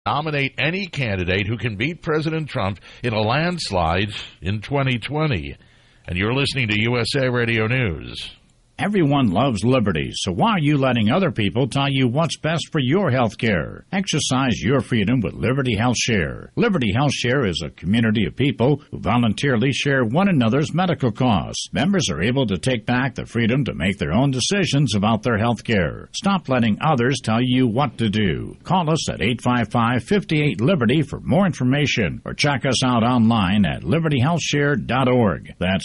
nominate any candidate who can beat President Trump in a landslide in 2020. And you're listening to USA Radio News. Everyone loves liberty, so why are you letting other people tell you what's best for your health care? Exercise your freedom with Liberty Health Share. Liberty Health Share is a community of people who voluntarily share one another's medical costs. Members are able to take back the freedom to make their own decisions about their health care. Stop letting others tell you what to do. Call us at 855-58-LIBERTY for more information, or check us out online at libertyhealthshare.org. That's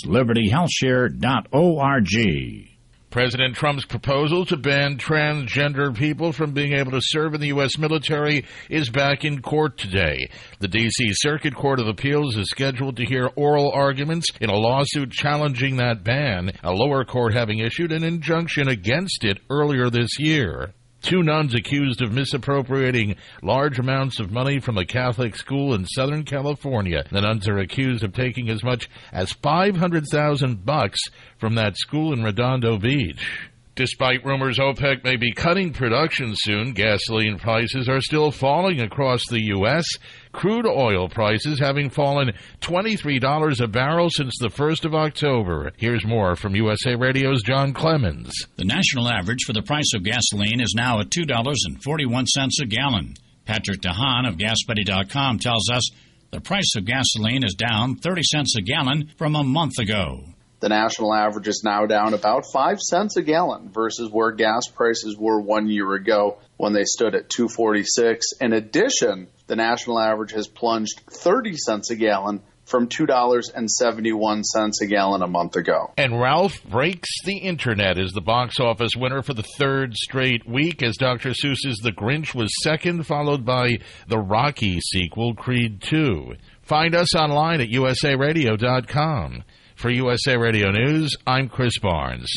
libertyhealthshare.org. President Trump's proposal to ban transgender people from being able to serve in the U.S. military is back in court today. The D.C. Circuit Court of Appeals is scheduled to hear oral arguments in a lawsuit challenging that ban, a lower court having issued an injunction against it earlier this year. Two nuns accused of misappropriating large amounts of money from a Catholic school in Southern California. The nuns are accused of taking as much as $500,000 from that school in Redondo Beach. Despite rumors OPEC may be cutting production soon, gasoline prices are still falling across the U.S., crude oil prices having fallen $23 a barrel since the 1st of October. Here's more from USA Radio's John Clemens. The national average for the price of gasoline is now at $2.41 a gallon. Patrick DeHaan of GasBuddy.com tells us the price of gasoline is down 30 cents a gallon from a month ago. The national average is now down about 5 cents a gallon versus where gas prices were 1 year ago when they stood at $2.46. In addition, the national average has plunged 30 cents a gallon from $2.71 a gallon a month ago. And Ralph Breaks the Internet is the box office winner for the third straight week, as Dr. Seuss's The Grinch was second, followed by the Rocky sequel, Creed 2. Find us online at usaradio.com. For USA Radio News, I'm Chris Barnes.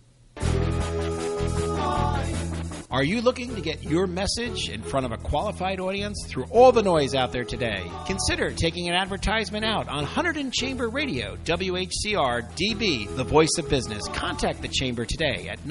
Are you looking to get your message in front of a qualified audience through all the noise out there today? Consider taking an advertisement out on Hunterdon Chamber Radio, WHCR DB, the voice of business. Contact the Chamber today at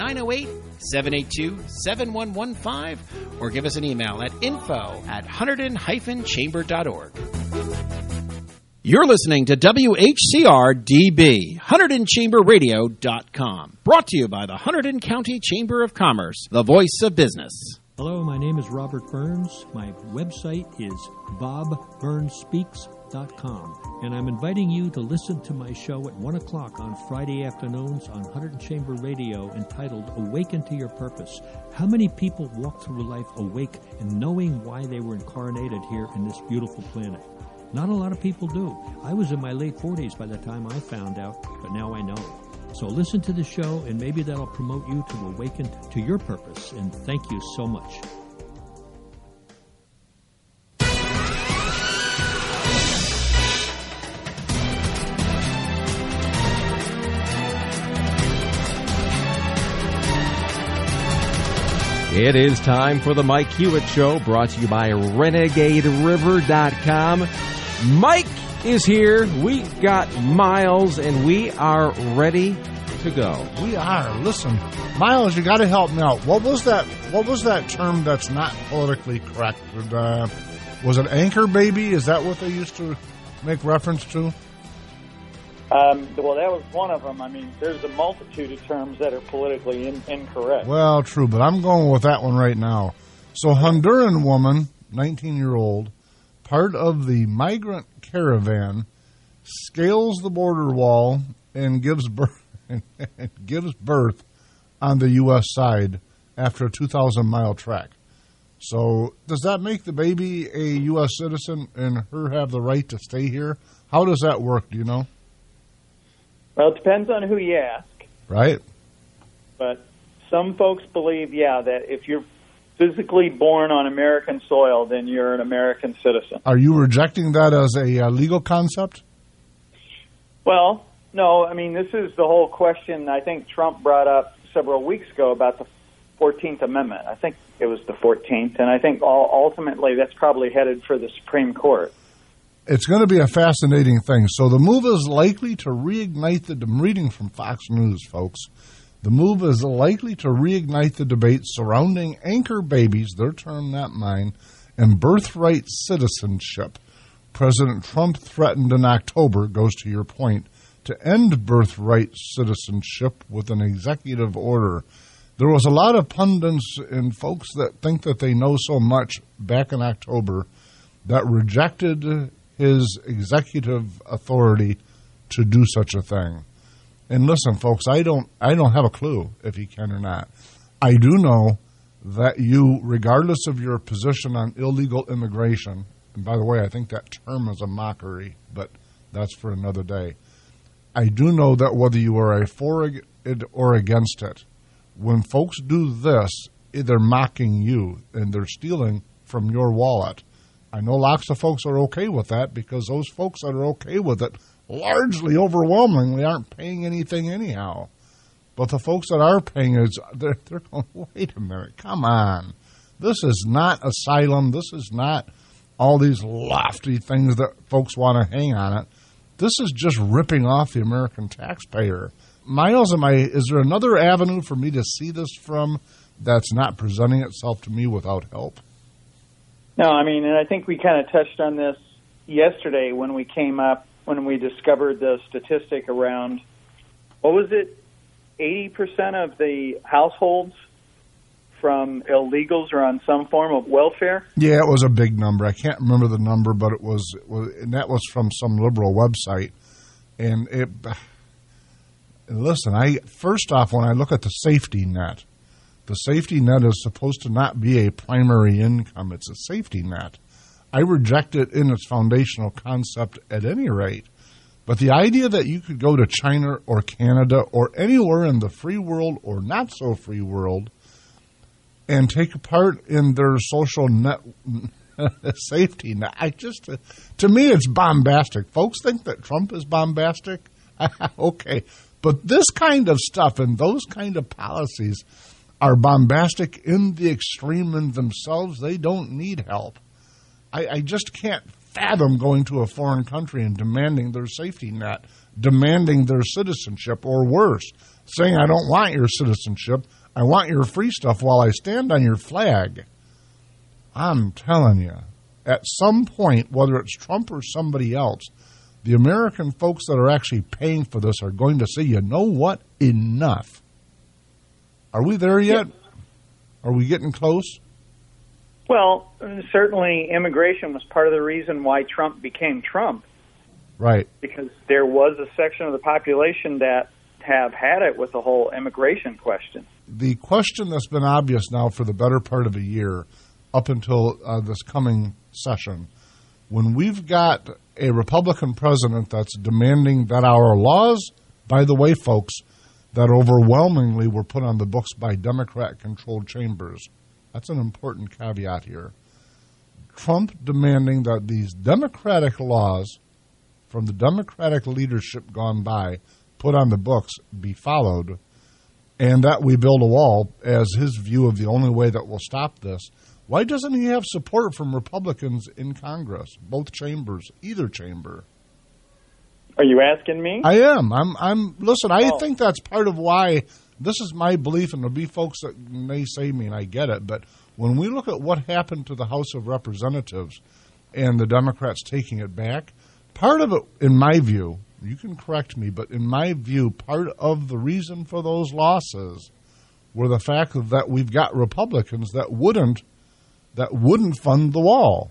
908-782-7115 or give us an email at info@hunterdon-chamber.org. You're listening to WHCR-DB, HunterdonChamberRadio.com. Brought to you by the Hunterdon County Chamber of Commerce, the voice of business. Hello, my name is Robert Burns. My website is BobBurnsSpeaks.com. And I'm inviting you to listen to my show at 1 o'clock on Friday afternoons on Hunterdon Chamber Radio entitled Awaken to Your Purpose. How many people walk through life awake and knowing why they were incarnated here in this beautiful planet? Not a lot of people do. I was in my late 40s by the time I found out, but now I know. So listen to the show, and maybe that'll promote you to awaken to your purpose. And thank you so much. It is time for the Mike Hewitt Show, brought to you by RenegadeRiver.com. Mike is here. We got Miles, and we are ready to go. We are. Listen, Miles, you got to help me out. What was that term that's not politically correct? Was it anchor baby? Is that what they used to make reference to? Well, that was one of them. I mean, there's a multitude of terms that are politically incorrect. Well, true, but I'm going with that one right now. So, Honduran woman, 19-year-old, part of the migrant caravan, scales the border wall and gives birth on the U.S. side after a 2,000-mile trek. So, does that make the baby a U.S. citizen and her have the right to stay here? How does that work? Do you know? Well, it depends on who you ask. Right. But some folks believe, that if you're physically born on American soil, then you're an American citizen. Are you rejecting that as a legal concept? Well, no. I mean, this is the whole question I think Trump brought up several weeks ago about the 14th Amendment. I think it was the 14th, and I think ultimately that's probably headed for the Supreme Court. It's going to be a fascinating thing. So the move is likely to reignite I'm reading from Fox News, folks. The move is likely to reignite the debate surrounding anchor babies, their term, not mine, and birthright citizenship. President Trump threatened in October, goes to your point, to end birthright citizenship with an executive order. There was a lot of pundits and folks that think that they know so much back in October that rejected his executive authority to do such a thing. And listen, folks, I don't have a clue if he can or not. I do know that you, regardless of your position on illegal immigration, and by the way, I think that term is a mockery, but that's for another day. I do know that whether you are for it or against it, when folks do this, they're mocking you and they're stealing from your wallet. I know lots of folks are okay with that because those folks that are okay with it largely, overwhelmingly, aren't paying anything anyhow. But the folks that are paying, they're going, wait a minute, come on. This is not asylum. This is not all these lofty things that folks want to hang on it. This is just ripping off the American taxpayer. Miles, is there another avenue for me to see this from that's not presenting itself to me without help? No, and I think we kind of touched on this yesterday when we discovered the statistic around, what was it, 80% of the households from illegals are on some form of welfare? Yeah, it was a big number. I can't remember the number, but and that was from some liberal website. And listen, first off, when I look at the safety net is supposed to not be a primary income. It's a safety net. I reject it in its foundational concept at any rate. But the idea that you could go to China or Canada or anywhere in the free world or not so free world and take part in their social net safety net, to me, it's bombastic. Folks think that Trump is bombastic. Okay. But this kind of stuff and those kind of policies are bombastic in the extreme in themselves. They don't need help. I just can't fathom going to a foreign country and demanding their safety net, demanding their citizenship, or worse, saying, I don't want your citizenship, I want your free stuff while I stand on your flag. I'm telling you, at some point, whether it's Trump or somebody else, the American folks that are actually paying for this are going to say, you know what, enough. Are we there yet? Are we getting close? Well, certainly immigration was part of the reason why Trump became Trump. Right. Because there was a section of the population that have had it with the whole immigration question. The question that's been obvious now for the better part of a year, up until this coming session, when we've got a Republican president that's demanding that our laws, by the way, folks, that overwhelmingly were put on the books by Democrat-controlled chambers. That's an important caveat here. Trump demanding that these democratic laws from the Democratic leadership gone by put on the books be followed, and that we build a wall as his view of the only way that will stop this. Why doesn't he have support from Republicans in Congress, both chambers, either chamber? Are you asking me? I am. Listen, I think that's part of why this is my belief, and there'll be folks that may say me, and I get it, but when we look at what happened to the House of Representatives and the Democrats taking it back, part of it, in my view, you can correct me, but in my view, part of the reason for those losses were the fact that we've got Republicans that wouldn't fund the wall.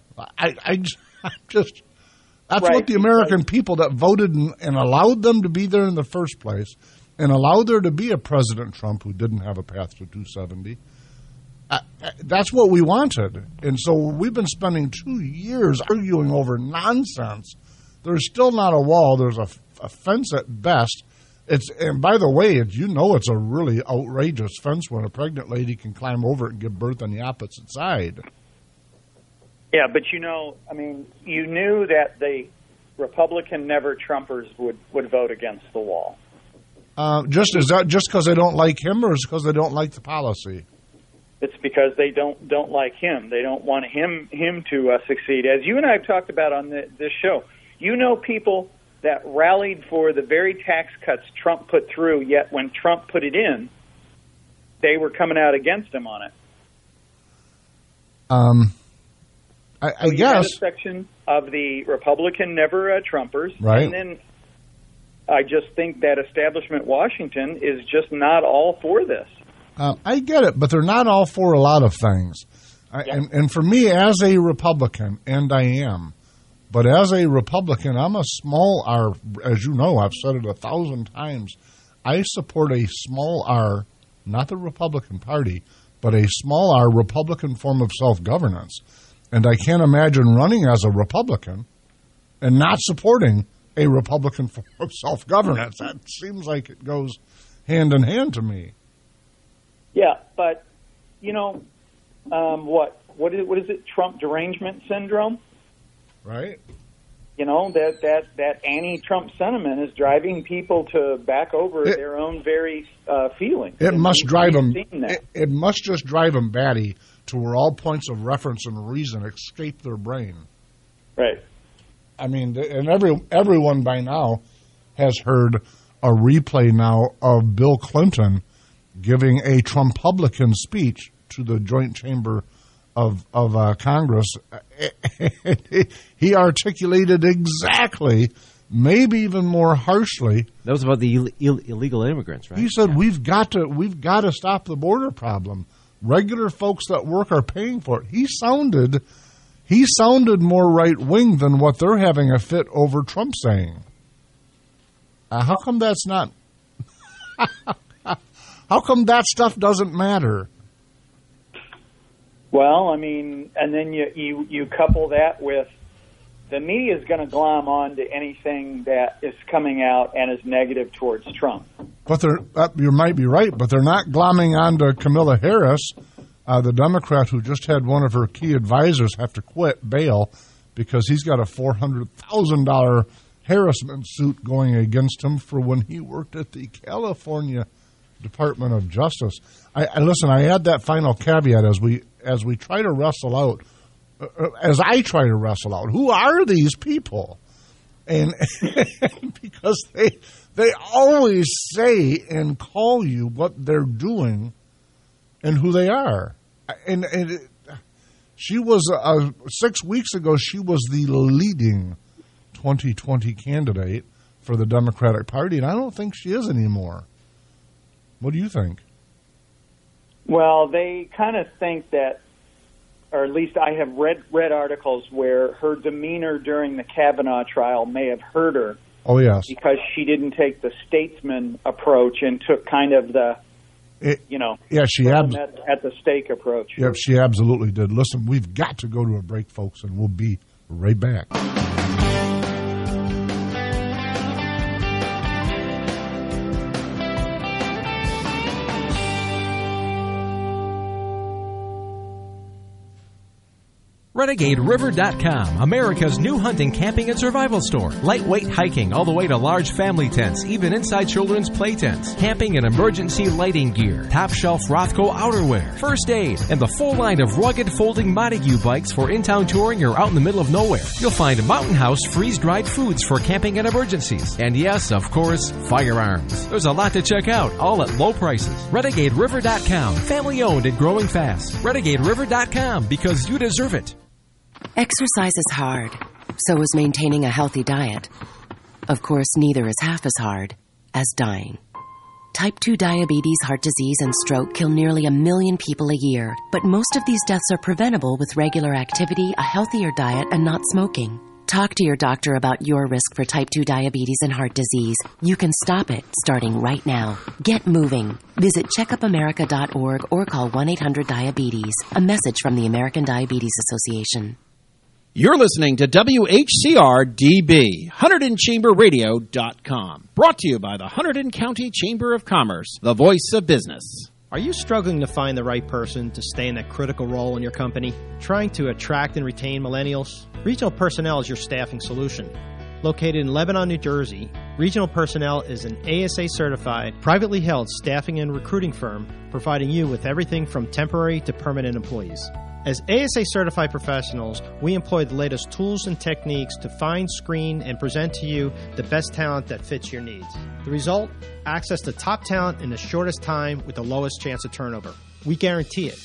That's right. What the American people that voted and allowed them to be there in the first place and allowed there to be a President Trump who didn't have a path to 270, that's what we wanted. And so we've been spending 2 years arguing over nonsense. There's still not a wall. There's a fence at best. And by the way, it's a really outrageous fence when a pregnant lady can climb over it and give birth on the opposite side. Yeah, but you knew that the Republican never-Trumpers would vote against the wall. Is that just because they don't like him, or is it because they don't like the policy? It's because they don't like him. They don't want him to succeed. As you and I have talked about on this show, people that rallied for the very tax cuts Trump put through, yet when Trump put it in, they were coming out against him on it. I guess. A section of the Republican never-Trumpers. Right. And then I just think that establishment Washington is just not all for this. I get it, but they're not all for a lot of things. And for me, as a Republican, and I am, but as a Republican, I'm a small R. As you know, I've said it 1,000 times. I support a small R, not the Republican Party, but a small R Republican form of self-governance. And I can't imagine running as a Republican and not supporting a Republican form of self-governance. That seems like it goes hand in hand to me. Yeah, but, what is it? Trump derangement syndrome? Right. That anti-Trump sentiment is driving people to back over their own very feelings. It must drive them. It must just drive them batty to where all points of reference and reason escape their brain. Right. I mean, and everyone by now has heard a replay now of Bill Clinton giving a Trumpublican speech to the Joint Chamber of Congress. He articulated exactly, maybe even more harshly. That was about the illegal immigrants, right? He said, "We've got to stop the border problem. Regular folks that work are paying for it." He sounded more right wing than what they're having a fit over Trump saying. How come that's not? How come that stuff doesn't matter? Well, I mean, and then you couple that with the media is going to glom on to anything that is coming out and is negative towards Trump. But you might be right, but they're not glomming on to Kamala Harris, the Democrat who just had one of her key advisors have to quit, bail, because he's got a $400,000 harassment suit going against him for when he worked at the California Department of Justice. I add that final caveat as we try to wrestle out, as I try to wrestle out, who are these people? And because they always say and call you what they're doing and who they are. And she was 6 weeks ago. She was the leading 2020 candidate for the Democratic Party, and I don't think she is anymore. What do you think? Well, they kind of think that, or at least I have read articles where her demeanor during the Kavanaugh trial may have hurt her. Oh, yes. Because she didn't take the statesman approach and took kind of the, at the stake approach. Yep, she absolutely did. Listen, we've got to go to a break, folks, and we'll be right back. RenegadeRiver.com, America's new hunting, camping, and survival store. Lightweight hiking all the way to large family tents, even inside children's play tents. Camping and emergency lighting gear. Top shelf Rothko outerwear. First aid. And the full line of rugged folding Montague bikes for in-town touring or out in the middle of nowhere. You'll find Mountain House freeze-dried foods for camping and emergencies. And yes, of course, firearms. There's a lot to check out, all at low prices. RenegadeRiver.com, family owned and growing fast. RenegadeRiver.com, because you deserve it. Exercise is hard, so is maintaining a healthy diet. Of course, neither is half as hard as dying. Type 2 diabetes, heart disease, and stroke kill nearly 1 million people a year, but most of these deaths are preventable with regular activity, a healthier diet, and not smoking. Talk to your doctor about your risk for type 2 diabetes and heart disease. You can stop it starting right now. Get moving. Visit checkupamerica.org or call 1-800-DIABETES. A message from the American Diabetes Association. You're listening to WHCR-DB, HunterdonChamberRadio.com. Brought to you by the Hunterdon County Chamber of Commerce, the voice of business. Are you struggling to find the right person to stay in that critical role in your company? Trying to attract and retain millennials? Regional Personnel is your staffing solution. Located in Lebanon, New Jersey, Regional Personnel is an ASA-certified, privately held staffing and recruiting firm providing you with everything from temporary to permanent employees. As ASA-certified professionals, we employ the latest tools and techniques to find, screen, and present to you the best talent that fits your needs. The result? Access to top talent in the shortest time with the lowest chance of turnover. We guarantee it.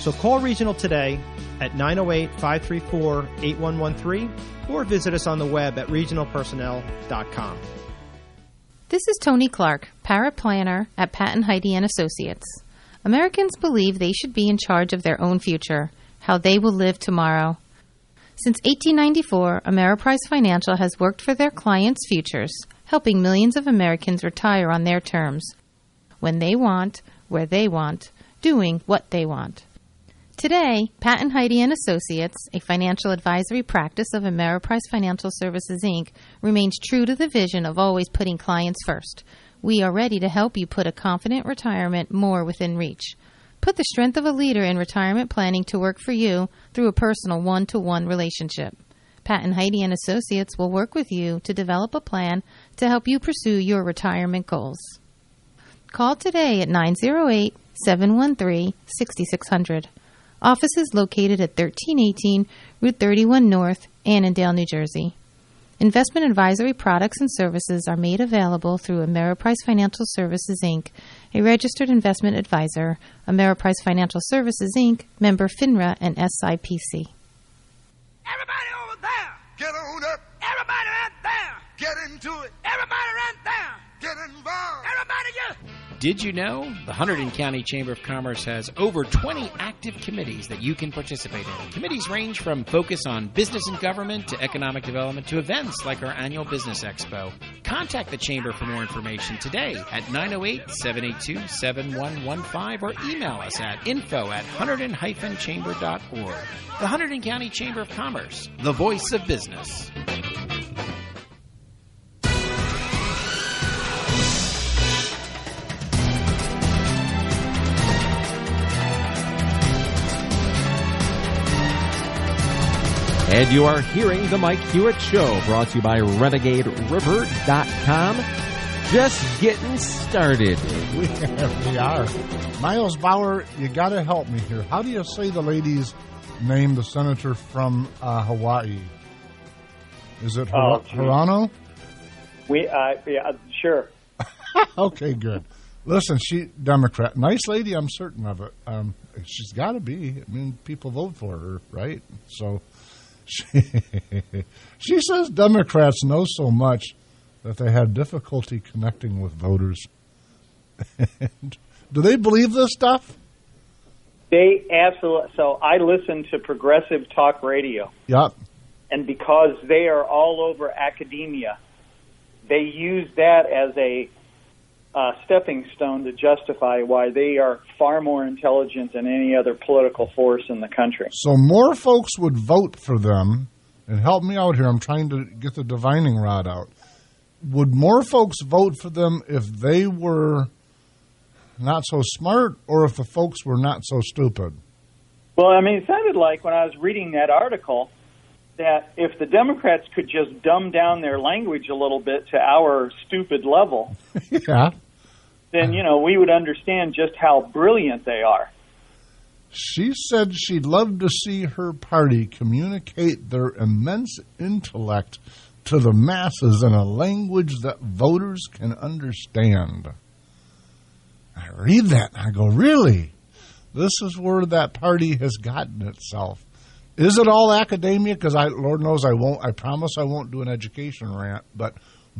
So call Regional today at 908-534-8113 or visit us on the web at regionalpersonnel.com. This is Tony Clark, paraplanner at Patton Heidi & Associates. Americans believe they should be in charge of their own future, how they will live tomorrow. Since 1894, Ameriprise Financial has worked for their clients' futures, helping millions of Americans retire on their terms, when they want, where they want, doing what they want. Today, Patton Heidi & Associates, a financial advisory practice of Ameriprise Financial Services, Inc., remains true to the vision of always putting clients first. We are ready to help you put a confident retirement more within reach. Put the strength of a leader in retirement planning to work for you through a personal one-to-one relationship. Patton Heidi & Associates will work with you to develop a plan to help you pursue your retirement goals. Call today at 908-713-6600. Office is located at 1318 Route 31 North, Annandale, New Jersey. Investment advisory products and services are made available through Ameriprise Financial Services, Inc., a registered investment advisor. Ameriprise Financial Services, Inc., member FINRA and SIPC. Everybody over there, get on up. Everybody right there, get into it. Everybody right there, get involved. Everybody get. Did you know the Hunterdon County Chamber of Commerce has over 20 active committees that you can participate in? Committees range from focus on business and government to economic development to events like our annual Business Expo. Contact the Chamber for more information today at 908-782-7115 or email us at info@hunterdon-chamber.org. The Hunterdon County Chamber of Commerce, the voice of business. And you are hearing The Mike Hewitt Show, brought to you by RenegadeRiver.com. Just getting started. We are. Miles Bauer, you got to help me here. How do you say the lady's name, the senator from Hawaii? Is it Hirano? Yeah, sure. Okay, good. Listen, she Democrat, nice lady. I'm certain of it. She's got to be. I mean, people vote for her, right? So. She says Democrats know so much that they had difficulty connecting with voters. Do they believe this stuff? They absolutely. So I listen to progressive talk radio. Yep. And because they are all over academia, they use that as a stepping stone to justify why they are far more intelligent than any other political force in the country. So more folks would vote for them, and help me out here, I'm trying to get the divining rod out. Would more folks vote for them if they were not so smart or if the folks were not so stupid? Well, I mean, it sounded like when I was reading that article that if the Democrats could just dumb down their language a little bit to our stupid level, yeah, then, we would understand just how brilliant they are. She said she'd love to see her party communicate their immense intellect to the masses in a language that voters can understand. I read that and I go, really? This is where that party has gotten itself. Is it all academia? Because Lord knows I won't. I promise I won't do an education rant. But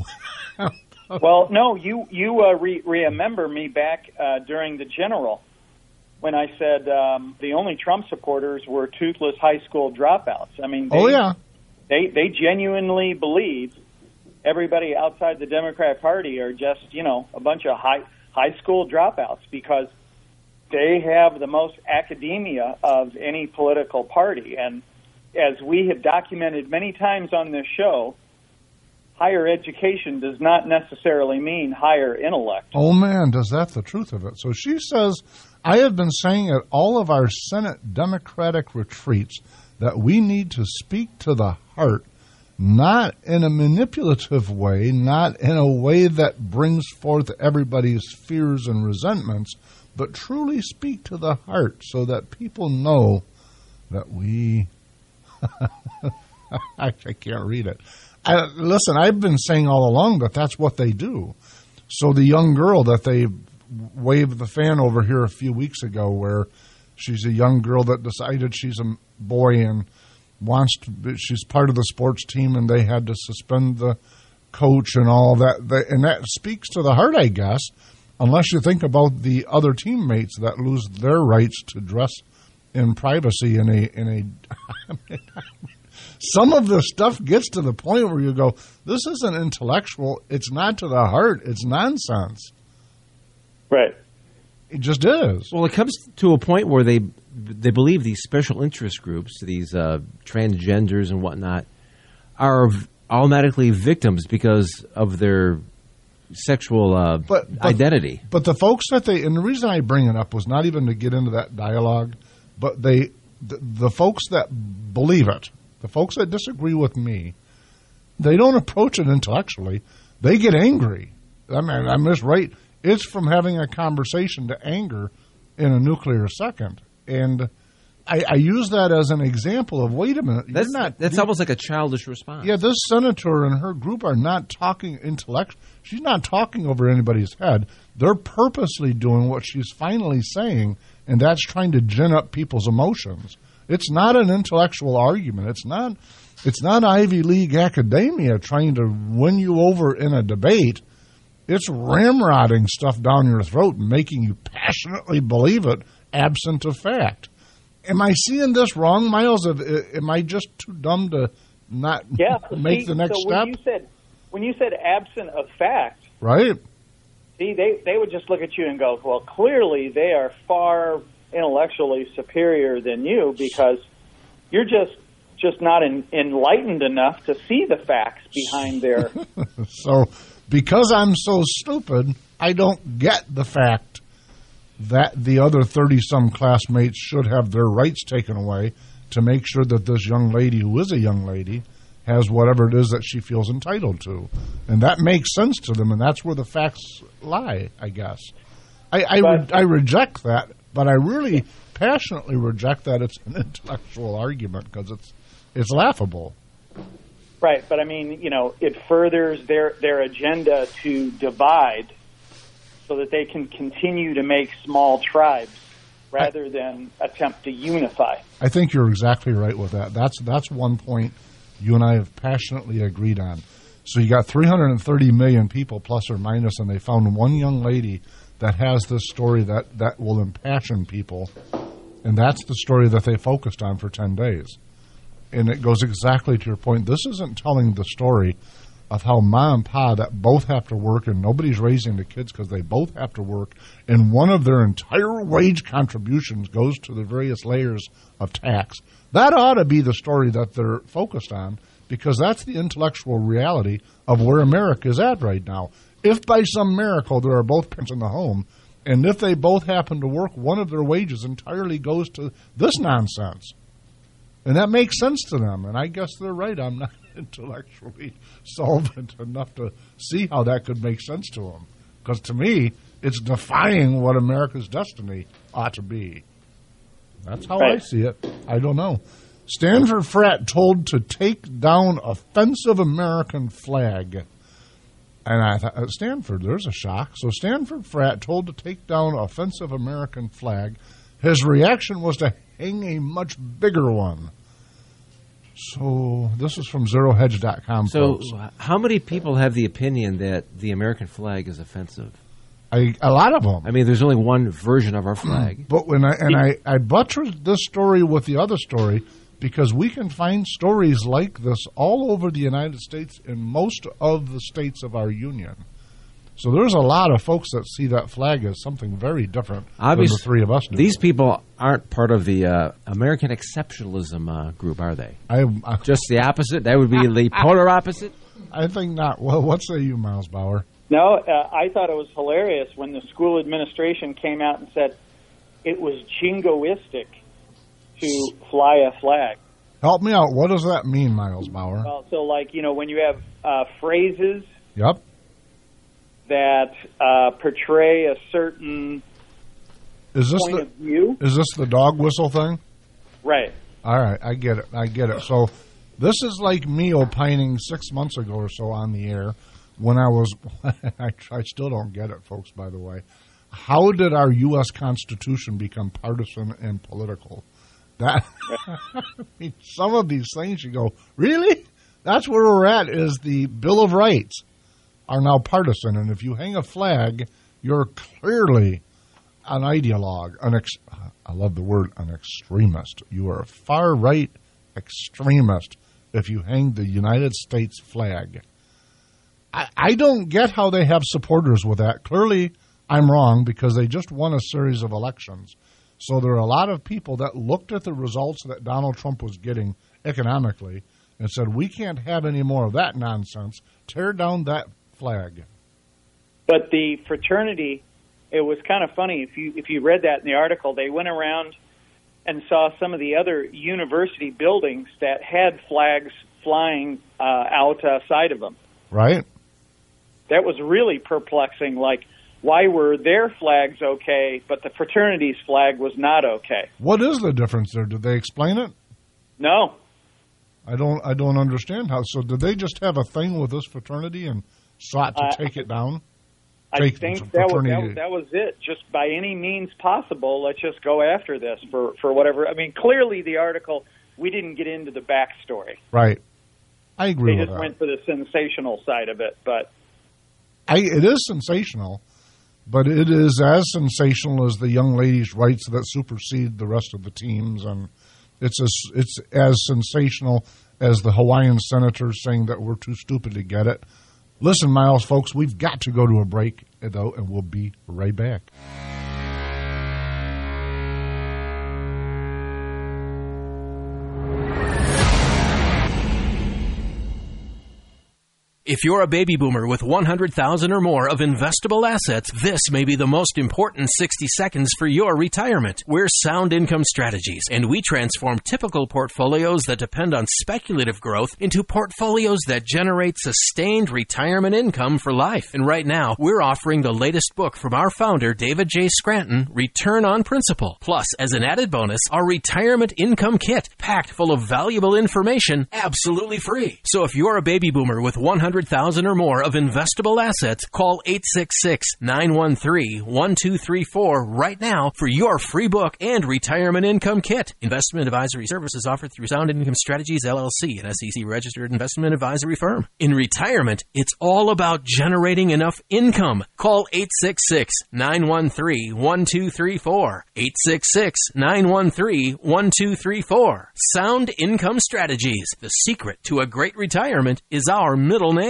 well, no, you remember me back during the general when I said the only Trump supporters were toothless high school dropouts. I mean, they genuinely believe everybody outside the Democrat Party are just a bunch of high school dropouts because they have the most academia of any political party. And as we have documented many times on this show, higher education does not necessarily mean higher intellect. Oh, man, does that the truth of it. So she says, I have been saying at all of our Senate Democratic retreats that we need to speak to the heart, not in a manipulative way, not in a way that brings forth everybody's fears and resentments, but truly speak to the heart so that people know that we... I can't read it. Listen, I've been saying all along that that's what they do. So the young girl that they waved the fan over here a few weeks ago where She's a young girl that decided she's a boy and she's part of the sports team, and they had to suspend the coach and all that. And that speaks to the heart, I guess, unless you think about the other teammates that lose their rights to dress in privacy in a some of the stuff gets to the point where you go, this isn't intellectual, it's not to the heart, it's nonsense. Right. It just is. Well, it comes to a point where they believe these special interest groups, these transgenders and whatnot, are automatically victims because of their sexual identity. But the folks and the reason I bring it up was not even to get into that dialogue, but the folks that believe it, the folks that disagree with me, they don't approach it intellectually. They get angry. I mean, I'm just right. It's from having a conversation to anger in a nuclear second. And I use that as an example of, wait a minute. That's almost like a childish response. Yeah, this senator and her group are not talking intellect. She's not talking over anybody's head. They're purposely doing what she's finally saying, and that's trying to gin up people's emotions. It's not an intellectual argument. It's not Ivy League academia trying to win you over in a debate. It's ramrodding stuff down your throat and making you passionately believe it, absent of fact. Am I seeing this wrong, Miles? Am I just too dumb to not make the next step? When you said absent of fact, right? See, they would just look at you and go, well, clearly they are far intellectually superior than you because you're just not enlightened enough to see the facts behind their... So, because I'm so stupid, I don't get the fact that the other 30-some classmates should have their rights taken away to make sure that this young lady, who is a young lady, has whatever it is that she feels entitled to. And that makes sense to them, and that's where the facts lie, I guess. I reject that, but I really passionately reject that it's an intellectual argument because it's laughable. Right, but I mean, it furthers their agenda to divide so that they can continue to make small tribes rather than attempt to unify. I think you're exactly right with that. That's one point you and I have passionately agreed on. So you got 330 million people, plus or minus, and they found one young lady that has this story that will impassion people, and that's the story that they focused on for 10 days. And it goes exactly to your point. This isn't telling the story of how Ma and Pa that both have to work and nobody's raising the kids because they both have to work, and one of their entire wage contributions goes to the various layers of tax. That ought to be the story that they're focused on because that's the intellectual reality of where America is at right now. If by some miracle there are both parents in the home, and if they both happen to work, one of their wages entirely goes to this nonsense. And that makes sense to them, and I guess they're right. I'm not intellectually solvent enough to see how that could make sense to them. Because to me, it's defying what America's destiny ought to be. That's how I see it. I don't know. Stanford frat told to take down offensive American flag. And I thought, Stanford, there's a shock. So Stanford frat told to take down offensive American flag. His reaction was to hang a much bigger one. So this is from ZeroHedge.com. So folks. How many people have the opinion that the American flag is offensive? A lot of them. I mean, there's only one version of our flag. But when I buttressed this story with the other story because we can find stories like this all over the United States in most of the states of our union. So there's a lot of folks that see that flag as something very different than the three of us do. These people aren't part of the American exceptionalism group, are they? Just the opposite? That would be the polar opposite? I think not. Well, what say you, Miles Bauer? No, I thought it was hilarious when the school administration came out and said it was jingoistic to fly a flag. Help me out. What does that mean, Miles Bauer? Well, so when you have phrases Yep. that portray a certain point of view. Is this the dog whistle thing? Right. All right, I get it. So this is like me opining 6 months ago or so on the air when I was – I still don't get it, folks, by the way. how did our U.S. Constitution become partisan and political? That I mean, some of these things you go, really? That's where we're at, is the Bill of Rights are now partisan. And if you hang a flag, you're clearly an ideologue. I love the word an extremist. You are a far-right extremist if you hang the United States flag. I don't get how they have supporters with that. Clearly, I'm wrong because they just won a series of elections. So there are a lot of people that looked at the results that Donald Trump was getting economically and said, we can't have any more of that nonsense. Tear down that flag. But the fraternity, it was kind of funny. If you read that in the article, they went around and saw some of the other university buildings that had flags flying outside of them. Right. That was really perplexing. Like, why were their flags okay, but the fraternity's flag was not okay? What is the difference there? Did they explain it? No. I don't understand how. So did they just have a thing with this fraternity and sought to take it down? I think that was it. Just by any means possible, let's just go after this for whatever. I mean, clearly the article, we didn't get into the backstory. Right. I agree with that. They just went for the sensational side of it. But it is sensational, but it is as sensational as the young lady's rights that supersede the rest of the teams, and it's as sensational as the Hawaiian senators saying that we're too stupid to get it. Listen, Miles, folks, we've got to go to a break, though, and we'll be right back. If you're a baby boomer with 100,000 or more of investable assets, this may be the most important 60 seconds for your retirement. We're Sound Income Strategies, and we transform typical portfolios that depend on speculative growth into portfolios that generate sustained retirement income for life. And right now, we're offering the latest book from our founder, David J. Scranton, Return on Principal. Plus, as an added bonus, our Retirement Income Kit, packed full of valuable information, absolutely free. So if you're a baby boomer with 100,000 or more of investable assets, call 866-913-1234 right now for your free book and retirement income kit. Investment advisory services offered through Sound Income Strategies, LLC, an SEC-registered investment advisory firm. In retirement, it's all about generating enough income. Call 866-913-1234. 866-913-1234. Sound Income Strategies. The secret to a great retirement is our middle name.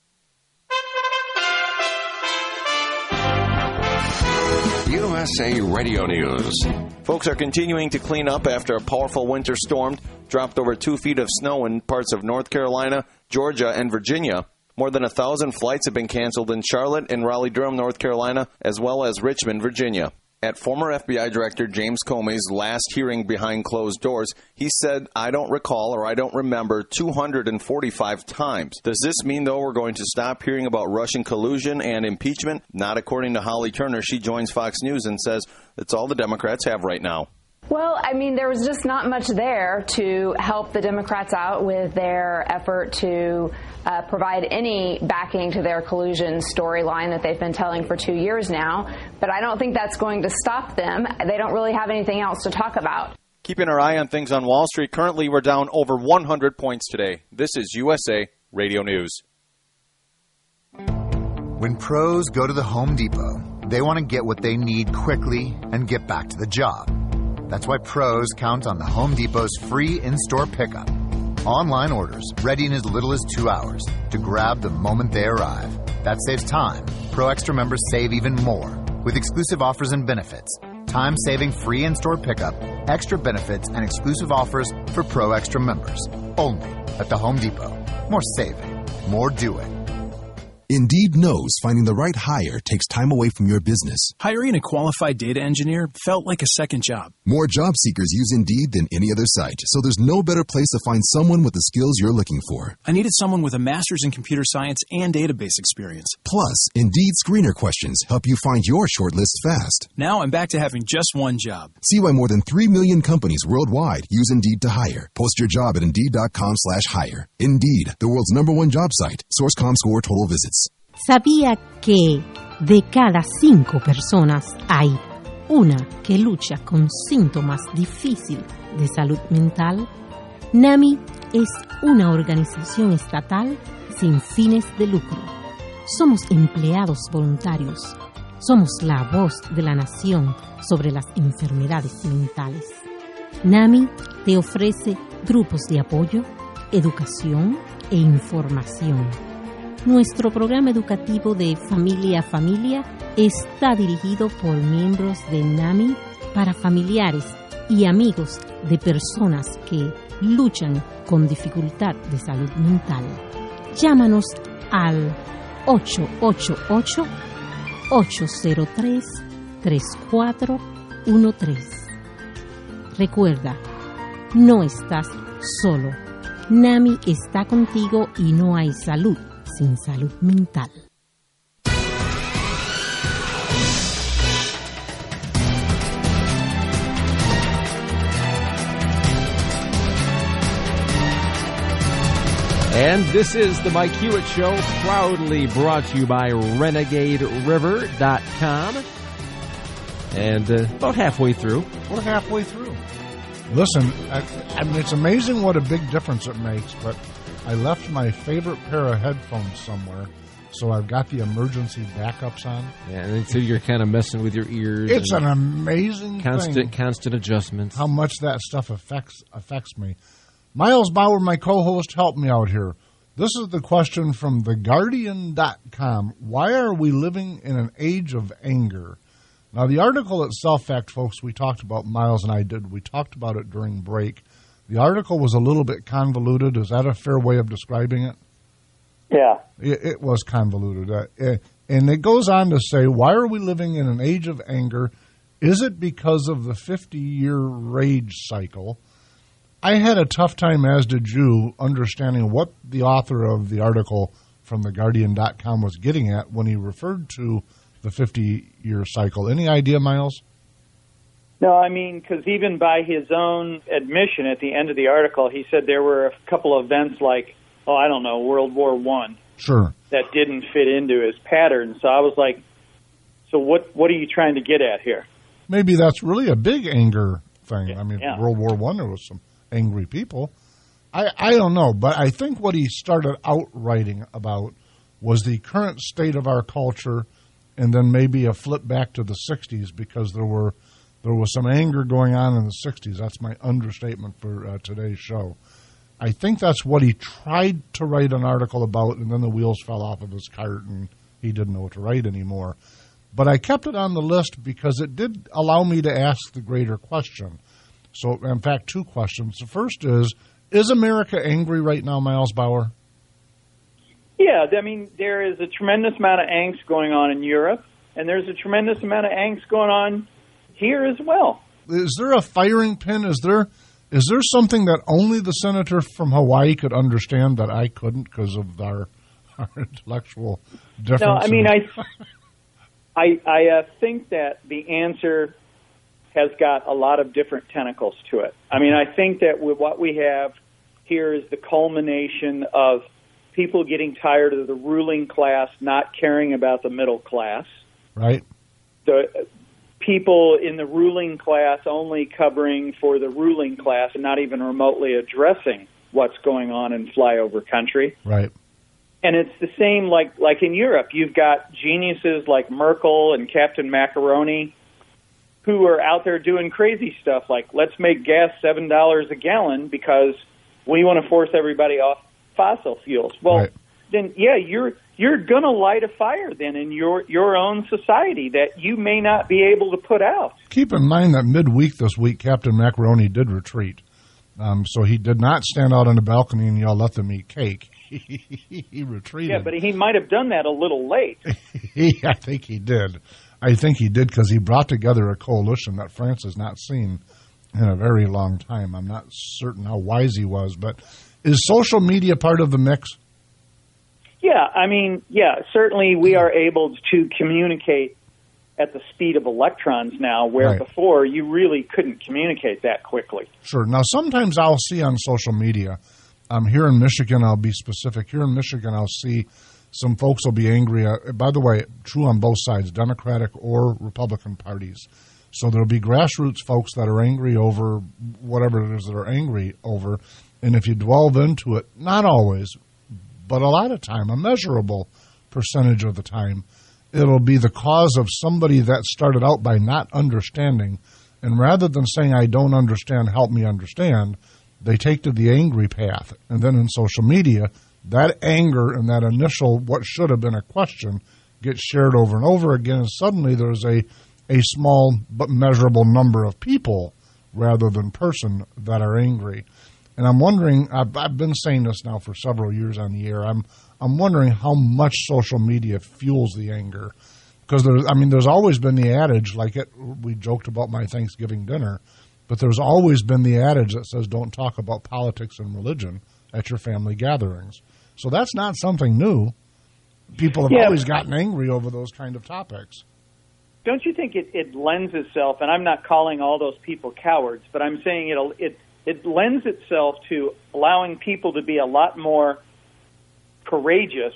USA Radio News. Folks are continuing to clean up after a powerful winter storm dropped over 2 feet of snow in parts of North Carolina, Georgia, and Virginia. More than 1,000 flights have been canceled in Charlotte and Raleigh-Durham, North Carolina, as well as Richmond, Virginia. At former FBI Director James Comey's last hearing behind closed doors, he said, "I don't recall or I don't remember 245 times. Does this mean, though, we're going to stop hearing about Russian collusion and impeachment? Not according to Holly Turner. She joins Fox News and says it's all the Democrats have right now. Well, I mean, there was just not much there to help the Democrats out with their effort to provide any backing to their collusion storyline that they've been telling for 2 years now. But I don't think that's going to stop them. They don't really have anything else to talk about. Keeping our eye on things on Wall Street, currently we're down over 100 points today. This is USA Radio News. When pros go to the Home Depot, they want to get what they need quickly and get back to the job. That's why pros count on the Home Depot's free in-store pickup. Online orders ready in as little as 2 hours to grab the moment they arrive. That saves time. Pro Extra members save even more with exclusive offers and benefits. Time-saving free in-store pickup, extra benefits, and exclusive offers for Pro Extra members. Only at the Home Depot. More saving. More doing. Indeed knows finding the right hire takes time away from your business. Hiring a qualified data engineer felt like a second job. More job seekers use Indeed than any other site, so there's no better place to find someone with the skills you're looking for. I needed someone with a master's in computer science and database experience. Plus, Indeed screener questions help you find your shortlist fast. Now I'm back to having just one job. See why more than 3 million companies worldwide use Indeed to hire. Post your job at Indeed.com/hire. Indeed, the world's #1 job site. Source.com score total visits. ¿Sabía que De cada 5 personas hay una que lucha con síntomas difíciles de salud mental. NAMI es una organización estatal sin fines de lucro. Somos empleados voluntarios. Somos la voz de la nación sobre las enfermedades mentales. NAMI te ofrece grupos de apoyo, educación e información. Nuestro programa educativo de Familia a Familia está dirigido por miembros de NAMI para familiares y amigos de personas que luchan con dificultad de salud mental. Llámanos al 888-803-3413. Recuerda, no estás solo. NAMI está contigo y no hay salud sin salud mental. And this is the Mike Hewitt Show, proudly brought to you by RenegadeRiver.com. And about halfway through. We're halfway through. Listen, I mean, it's amazing what a big difference it makes, but I left my favorite pair of headphones somewhere, so I've got the emergency backups on. Yeah, and so you're kind of messing with your ears. It's an amazing thing. Constant adjustments. How much that stuff affects me. Miles Bauer, my co-host, help me out here. This is the question from TheGuardian.com. Why are we living in an age of anger? Now, the article itself, in fact, folks, we talked about, Miles and I did, we talked about it during break. The article was a little bit convoluted. Is that a fair way of describing it? Yeah. It was convoluted. And it goes on to say, why are we living in an age of anger? Is it because of the 50-year rage cycle? I had a tough time, as did you, understanding what the author of the article from TheGuardian.com was getting at when he referred to the 50-year cycle. Any idea, Miles? No, I mean, because even by his own admission at the end of the article, he said there were a couple of events like, World War I. Sure. That didn't fit into his pattern. So I was like, so what are you trying to get at here? Maybe that's really a big anger thing. Yeah, I mean, yeah. World War I, there was some angry people. I don't know, but I think what he started out writing about was the current state of our culture, and then maybe a flip back to the 60s, because there was some anger going on in the 60s. That's my understatement for today's show. I think that's what he tried to write an article about, and then the wheels fell off of his cart, and he didn't know what to write anymore. But I kept it on the list because it did allow me to ask the greater question. So, in fact, 2 questions. The first is America angry right now, Miles Bauer? Yeah, I mean, there is a tremendous amount of angst going on in Europe, and there's a tremendous amount of angst going on here as well. Is there a firing pin? Is there something that only the senator from Hawaii could understand that I couldn't because of our intellectual difference? No, I mean, I think that the answer has got a lot of different tentacles to it. I mean, I think that what we have here is the culmination of people getting tired of the ruling class not caring about the middle class. Right. The people in the ruling class only covering for the ruling class and not even remotely addressing what's going on in flyover country. Right. And it's the same like in Europe. You've got geniuses like Merkel and Captain Macaroni who are out there doing crazy stuff like, let's make gas $7 a gallon because we want to force everybody off fossil fuels. Well, right. Then, yeah, you're going to light a fire then in your own society that you may not be able to put out. Keep in mind that midweek this week, Captain Macaroni did retreat. So he did not stand out on the balcony and yell, let them eat cake. He retreated. Yeah, but he might have done that a little late. I think he did. I think he did because he brought together a coalition that France has not seen in a very long time. I'm not certain how wise he was, but is social media part of the mix? Yeah, I mean, yeah, certainly we are able to communicate at the speed of electrons now, where right. before you really couldn't communicate that quickly. Sure. Now, sometimes I'll see on social media, here in Michigan, I'll be specific, here in Michigan I'll see Some folks will be angry. By the way, true on both sides, Democratic or Republican parties. So there'll be grassroots folks that are angry over whatever it is they're angry over. And if you delve into it, not always, but a lot of time, a measurable percentage of the time, it'll be the cause of somebody that started out by not understanding. And rather than saying, I don't understand, help me understand, they take to the angry path. And then in social media, that anger and that initial what should have been a question gets shared over and over again. And suddenly there's a small but measurable number of people rather than person that are angry. And I'm wondering, I've been saying this now for several years on the air, I'm wondering how much social media fuels the anger. Because there's always been the adage, we joked about my Thanksgiving dinner, but there's always been the adage that says don't talk about politics and religion at your family gatherings. So that's not something new. People have always gotten angry over those kind of topics. Don't you think it lends itself, and I'm not calling all those people cowards, but I'm saying it lends itself to allowing people to be a lot more courageous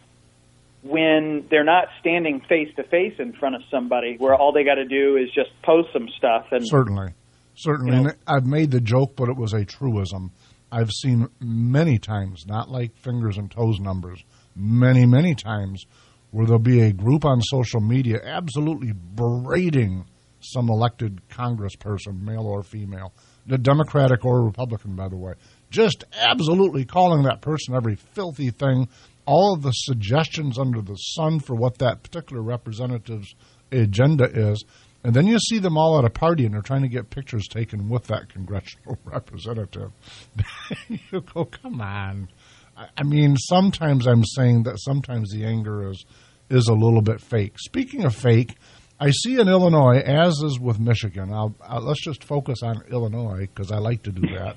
when they're not standing face-to-face in front of somebody where all they got to do is just post some stuff. And Certainly. And I've made the joke, but it was a truism. I've seen many times, not like fingers and toes numbers, many, many times where there'll be a group on social media absolutely berating some elected congressperson, male or female, the Democratic or Republican, by the way, just absolutely calling that person every filthy thing, all of the suggestions under the sun for what that particular representative's agenda is. And then you see them all at a party and they're trying to get pictures taken with that congressional representative. You go, come on. I mean, sometimes I'm saying that sometimes the anger is a little bit fake. Speaking of fake, I see in Illinois, as is with Michigan, let's just focus on Illinois because I like to do that.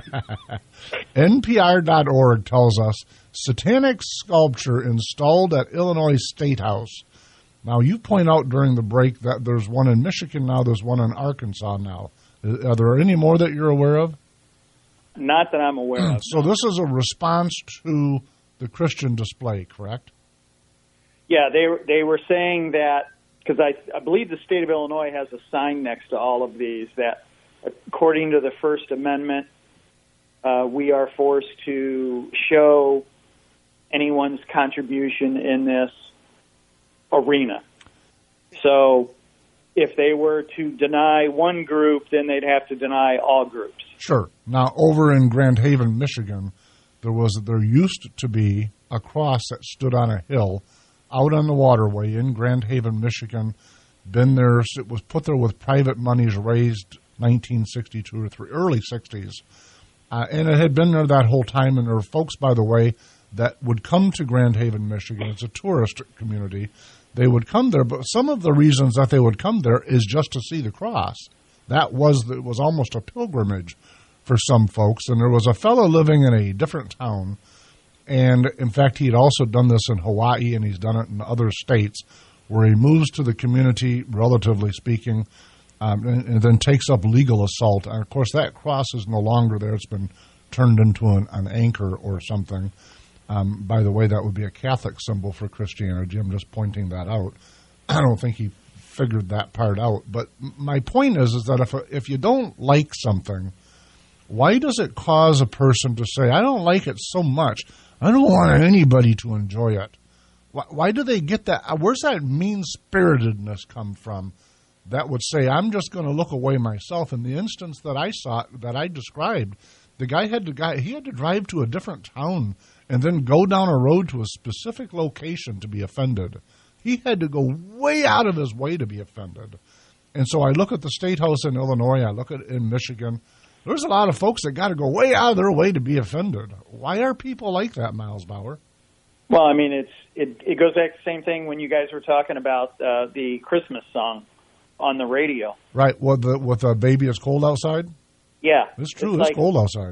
NPR.org tells us satanic sculpture installed at Illinois State House. Now, you point out during the break that there's one in Michigan now, there's one in Arkansas now. Are there any more that you're aware of? Not that I'm aware of. So this is a response to the Christian display, correct? Yeah, they were saying that, because I believe the state of Illinois has a sign next to all of these that, according to the First Amendment, we are forced to show anyone's contribution in this arena. So if they were to deny one group, then they'd have to deny all groups. Sure. Now, over in Grand Haven, Michigan, there used to be a cross that stood on a hill out on the waterway in Grand Haven, Michigan. Been there, it was put there with private monies raised 1962 or early 60s. And it had been there that whole time. And there were folks, by the way, that would come to Grand Haven, Michigan. It's a tourist community. They would come there, but some of the reasons that they would come there is just to see the cross. It was almost a pilgrimage for some folks. And there was a fellow living in a different town, and in fact, he had also done this in Hawaii, and he's done it in other states, where he moves to the community, relatively speaking, and then takes up legal assault. And of course, that cross is no longer there; it's been turned into an anchor or something. By the way, that would be a Catholic symbol for Christianity. I'm just pointing that out. I don't think he figured that part out. But my point is that if you don't like something, why does it cause a person to say, I don't like it so much, I don't want anybody to enjoy it? Why do they get that? Where's that mean-spiritedness come from that would say, I'm just going to look away myself? In the instance that I saw, that I described, the guy had to drive to a different town and then go down a road to a specific location to be offended. He had to go way out of his way to be offended. And so I look at the State House in Illinois, I look at it in Michigan. There's a lot of folks that got to go way out of their way to be offended. Why are people like that, Miles Bauer? Well, I mean, it goes back to the same thing when you guys were talking about the Christmas song on the radio. Right, with the Baby It's Cold Outside? Yeah. It's true, it's cold outside.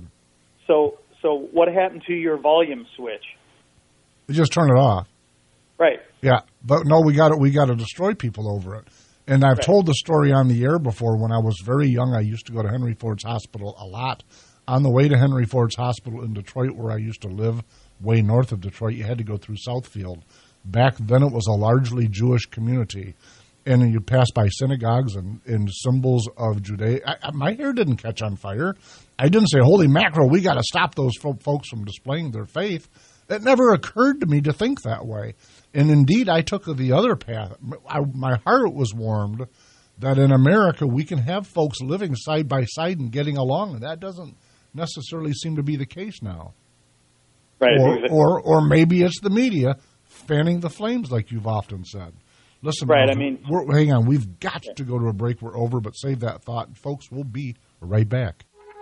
So what happened to your volume switch? You just turn it off. Right. Yeah, but no, we got to destroy people over it. And I've told the story on the air before. When I was very young, I used to go to Henry Ford's Hospital a lot. On the way to Henry Ford's Hospital in Detroit, where I used to live way north of Detroit, you had to go through Southfield. Back then it was a largely Jewish community. And you pass by synagogues and symbols of Judaism. My hair didn't catch on fire. I didn't say, holy mackerel, we got to stop those folks from displaying their faith. It never occurred to me to think that way. And indeed, I took the other path. My heart was warmed that in America we can have folks living side by side and getting along, and that doesn't necessarily seem to be the case now. Right. Or maybe it's the media fanning the flames, like you've often said. Listen, right, hang on. We've got to go to a break. We're over, but save that thought. Folks, we'll be right back.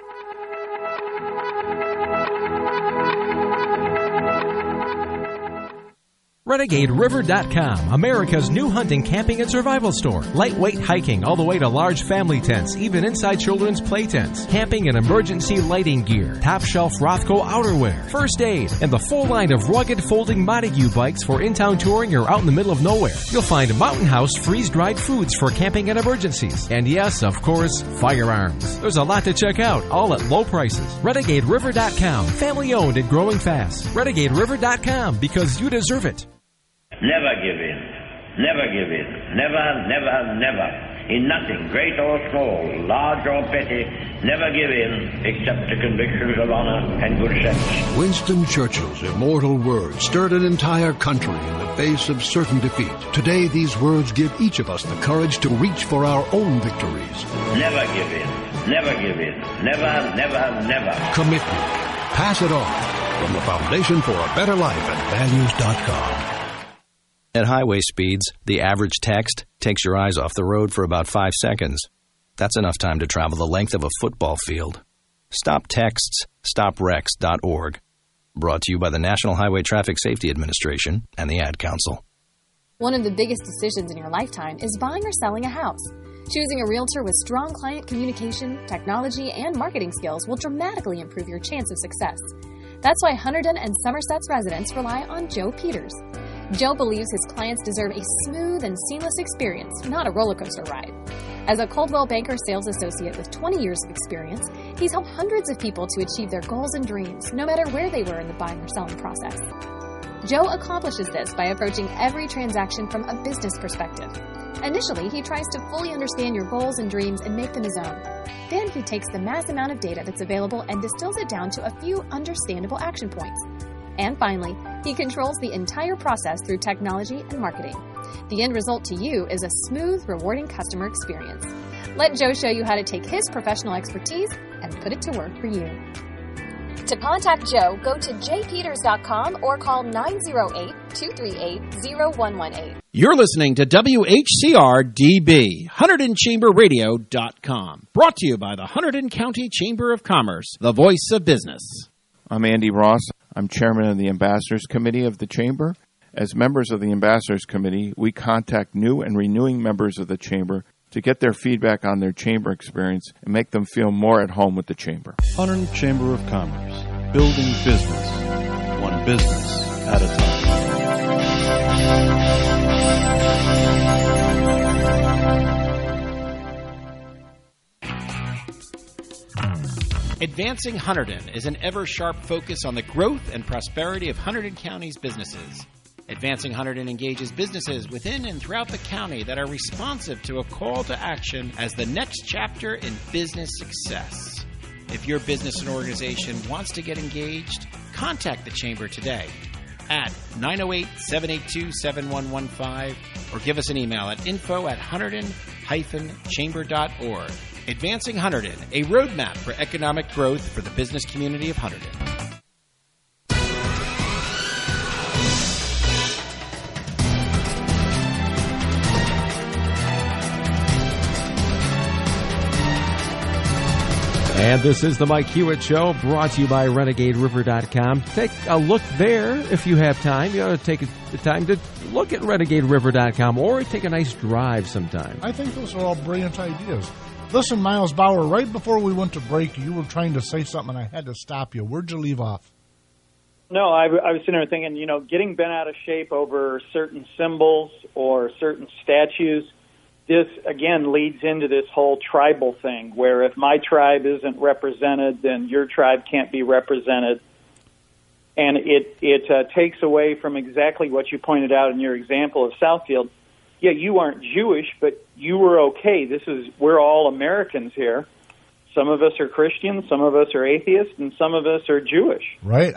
RenegadeRiver.com, America's new hunting, camping, and survival store. Lightweight hiking all the way to large family tents, even inside children's play tents. Camping and emergency lighting gear. Top shelf Rothco outerwear. First aid. And the full line of rugged folding Montague bikes for in-town touring or out in the middle of nowhere. You'll find Mountain House freeze-dried foods for camping and emergencies. And yes, of course, firearms. There's a lot to check out, all at low prices. RenegadeRiver.com, family owned and growing fast. RenegadeRiver.com, because you deserve it. Never give in. Never give in. Never, never, never. In nothing, great or small, large or petty, never give in except to convictions of honor and good sense. Winston Churchill's immortal words stirred an entire country in the face of certain defeat. Today, these words give each of us the courage to reach for our own victories. Never give in. Never give in. Never, never, never. Commitment. Pass it on. From the Foundation for a Better Life at values.com. At highway speeds, the average text takes your eyes off the road for about 5 seconds. That's enough time to travel the length of a football field. Stop texts. StopWrecks.org. Brought to you by the National Highway Traffic Safety Administration and the Ad Council. One of the biggest decisions in your lifetime is buying or selling a house. Choosing a realtor with strong client communication, technology, and marketing skills will dramatically improve your chance of success. That's why Hunterdon and Somerset's residents rely on Joe Peters. Joe believes his clients deserve a smooth and seamless experience, not a roller coaster ride. As a Coldwell Banker sales associate with 20 years of experience, he's helped hundreds of people to achieve their goals and dreams, no matter where they were in the buying or selling process. Joe accomplishes this by approaching every transaction from a business perspective. Initially, he tries to fully understand your goals and dreams and make them his own. Then he takes the mass amount of data that's available and distills it down to a few understandable action points. And finally, he controls the entire process through technology and marketing. The end result to you is a smooth, rewarding customer experience. Let Joe show you how to take his professional expertise and put it to work for you. To contact Joe, go to jpeters.com or call 908-238-0118. You're listening to WHCR-DB, HunterdonChamberRadio.com. Brought to you by the Hunterdon County Chamber of Commerce, the voice of business. I'm Andy Ross. I'm chairman of the Ambassadors Committee of the Chamber. As members of the Ambassadors Committee, we contact new and renewing members of the Chamber to get their feedback on their Chamber experience and make them feel more at home with the Chamber. Hunterdon Chamber of Commerce, building business, one business at a Advancing Hunterdon is an ever-sharp focus on the growth and prosperity of Hunterdon County's businesses. Advancing Hunterdon engages businesses within and throughout the county that are responsive to a call to action as the next chapter in business success. If your business and organization wants to get engaged, contact the Chamber today at 908-782-7115 or give us an email at info@hunterdon-chamber.org. Advancing Hunterdon, a roadmap for economic growth for the business community of Hunterdon. And this is the Mike Hewitt Show, brought to you by RenegadeRiver.com. Take a look there if you have time. You ought to take the time to look at RenegadeRiver.com or take a nice drive sometime. I think those are all brilliant ideas. Listen, Miles Bauer, right before we went to break, you were trying to say something, and I had to stop you. Where'd you leave off? No, I was sitting there thinking, getting bent out of shape over certain symbols or certain statues, this, again, leads into this whole tribal thing, where if my tribe isn't represented, then your tribe can't be represented. And it takes away from exactly what you pointed out in your example of Southfield. Yeah, you aren't Jewish, but you were okay. We're all Americans here. Some of us are Christians, some of us are atheists, and some of us are Jewish. Right.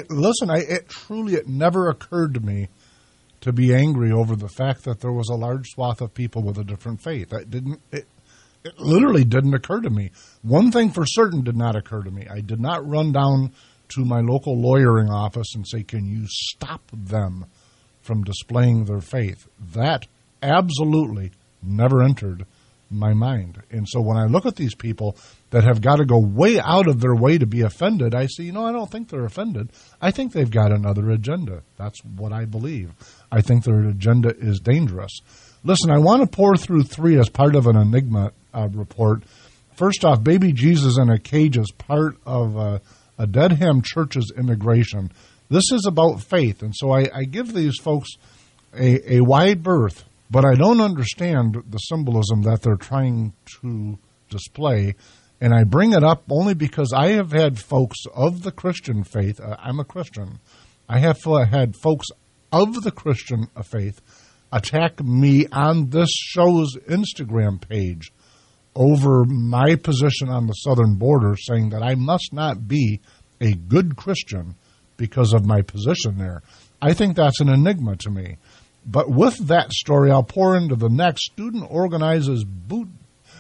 It never occurred to me to be angry over the fact that there was a large swath of people with a different faith. It literally didn't occur to me. One thing for certain did not occur to me. I did not run down to my local lawyering office and say, can you stop them from displaying their faith? That absolutely never entered my mind. And so when I look at these people that have got to go way out of their way to be offended, I say, I don't think they're offended. I think they've got another agenda. That's what I believe. I think their agenda is dangerous. Listen, I want to pour through 3 as part of an Enigma report. First off, baby Jesus in a cage is part of a Dedham Church's immigration. This is about faith, and so I give these folks a wide berth, but I don't understand the symbolism that they're trying to display, and I bring it up only because I have had folks of the Christian faith, I'm a Christian, I have had folks of the Christian faith attack me on this show's Instagram page over my position on the southern border, saying that I must not be a good Christian because of my position there. I think that's an enigma to me. But with that story, I'll pour into the next. Student organizers boot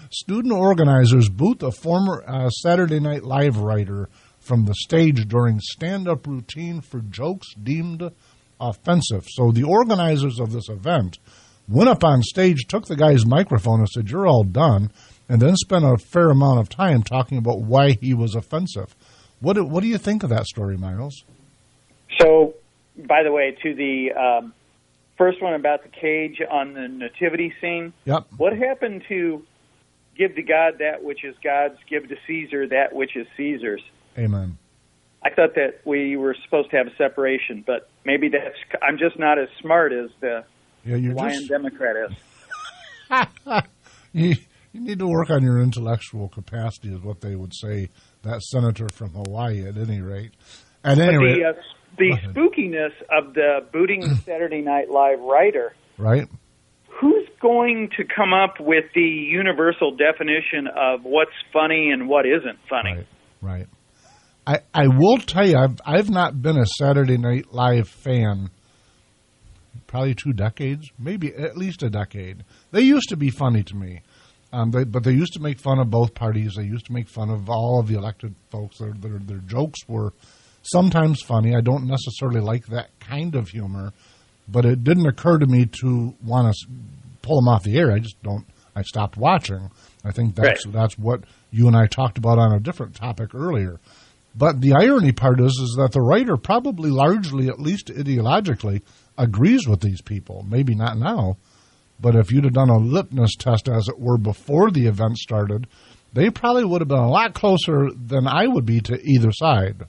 a former Saturday Night Live writer from the stage during stand-up routine for jokes deemed offensive. So the organizers of this event went up on stage, took the guy's microphone and said, "You're all done," and then spent a fair amount of time talking about why he was offensive. What do you think of that story, Miles? So, by the way, to the first one about the cage on the nativity scene, yep. What happened to give to God that which is God's, give to Caesar that which is Caesar's? Amen. I thought that we were supposed to have a separation, but maybe I'm just not as smart as the Hawaiian Democrat is. You need to work on your intellectual capacity, is what they would say, that senator from Hawaii, at any rate. At any rate, the spookiness of the booting the Saturday Night Live writer, right? Who's going to come up with the universal definition of what's funny and what isn't funny? Right. I will tell you, I've not been a Saturday Night Live fan probably 2 decades, maybe at least a decade. They used to be funny to me, but they used to make fun of both parties. They used to make fun of all of the elected folks. Their jokes were sometimes funny. I don't necessarily like that kind of humor, but it didn't occur to me to want to pull them off the air. I stopped watching. I think that's what you and I talked about on a different topic earlier. But the irony part is that the writer probably largely, at least ideologically, agrees with these people. Maybe not now, but if you'd have done a litmus test, as it were, before the event started, they probably would have been a lot closer than I would be to either side.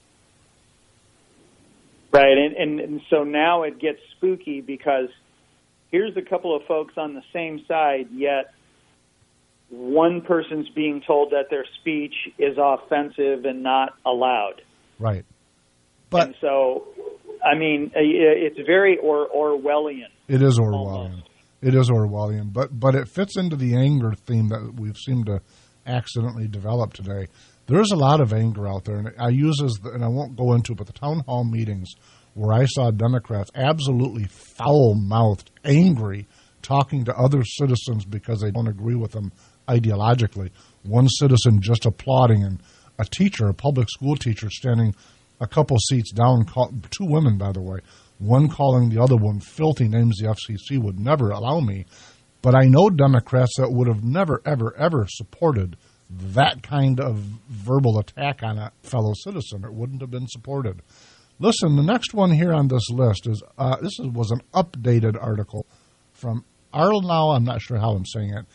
Right, and so now it gets spooky because here's a couple of folks on the same side, yet one person's being told that their speech is offensive and not allowed. Right. And so, I mean, it's very Orwellian. It is Orwellian. Almost. It is Orwellian, but it fits into the anger theme that we've seemed to accidentally develop today. There's a lot of anger out there, and and I won't go into it, but the town hall meetings where I saw Democrats absolutely foul-mouthed, angry, talking to other citizens because they don't agree with them ideologically. One citizen just applauding, and a teacher, a public school teacher, standing a couple seats down, 2 women, by the way, one calling the other one filthy names the FCC would never allow me. But I know Democrats that would have never, ever, ever supported that kind of verbal attack on a fellow citizen. It wouldn't have been supported. Listen, the next one here on this list was an updated article from Arlnow, I'm not sure how I'm saying it,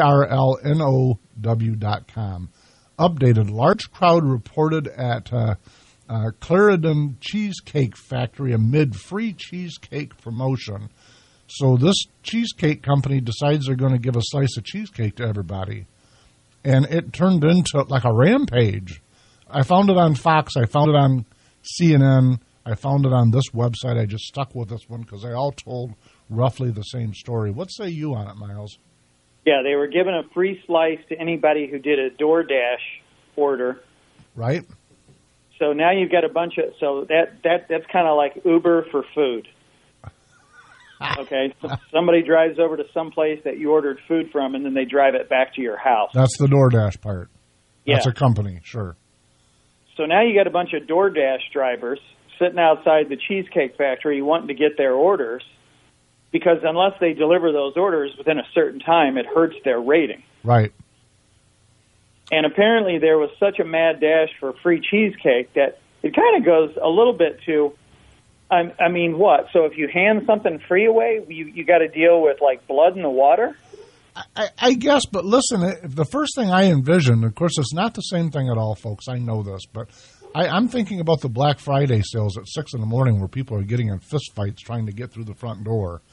ARLNOW.com. Updated, large crowd reported at Clarendon Cheesecake Factory amid free cheesecake promotion. So this cheesecake company decides they're going to give a slice of cheesecake to everybody. And it turned into like a rampage. I found it on Fox. I found it on CNN. I found it on this website. I just stuck with this one because they all told roughly the same story. What say you on it, Miles? Yeah, they were giving a free slice to anybody who did a DoorDash order. Right. So now you've got a bunch of, so that's kind of like Uber for food. Okay, so somebody drives over to some place that you ordered food from, and then they drive it back to your house. That's the DoorDash part. That's Yeah. a company, sure. So now you got a bunch of DoorDash drivers sitting outside the Cheesecake Factory wanting to get their orders, because unless they deliver those orders within a certain time, it hurts their rating. Right. And apparently there was such a mad dash for free cheesecake that it kind of goes a little bit to, I mean, what? So if you hand something free away, you got to deal with, like, blood in the water? I guess, but listen, the first thing I envisioned, of course, it's not the same thing at all, folks. I know this, but I'm thinking about the Black Friday sales at 6 in the morning where people are getting in fistfights trying to get through the front door.